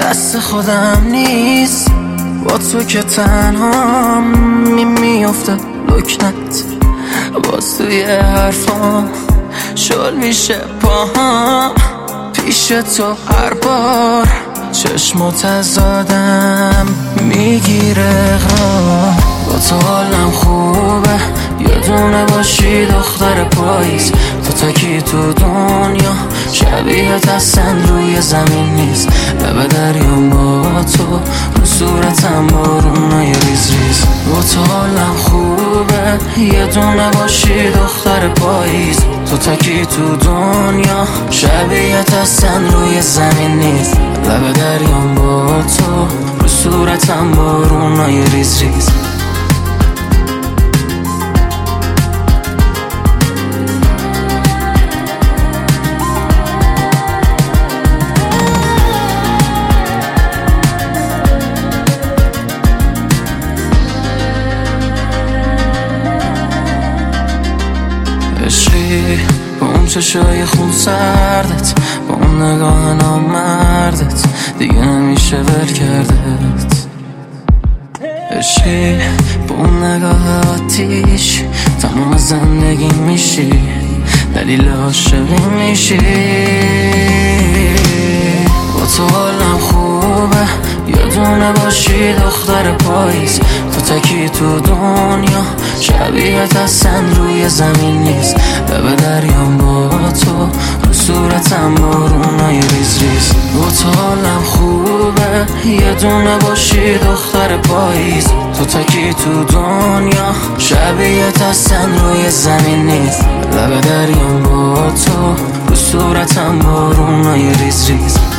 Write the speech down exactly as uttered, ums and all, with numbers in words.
دست خودم نیست، با تو که تنها می میافته لکنت، باز توی حرفام شل میشه پاهام، پیش تو هر بار چشم تزادم میگیره غرام. با تو حالم خوبه، یه دونه باشی دختر پاییز، تو تکی تو دنیا شبیهت اصلا روی زمین نیست. لب دریام با تو، رو صورتم بارونای ریز ریز. با تو حالم خوبه، یه دونه باشی دختر پاییز، تو تکی تو دنیا شبیهت اصلا روی زمین نیست. لب دریام با تو، رو صورتم بارونای ریز ریز. عشقی با اون چشای خون سردت، با اون نگاه نامردت، دیگه نمیشه ول کردت. عشقی با اون نگاه آتیش، تمام زندگی میشی، دلیل عاشقی میشی. با تو حالم خوبه، یه دونه باشی دختر پاییز، تو تکی تو دنیا شبیهت اصلا روی زمین نیست. لب دریام با تو، رو صورتم بارونای ریز ریز. با تو حالم خوبه، یه دونه باشی دختر پاییز، تو تکی تو دنیا شبیهت اصلا روی زمین نیست. لب دریام با تو، رو صورتم بارونای ریز ریز.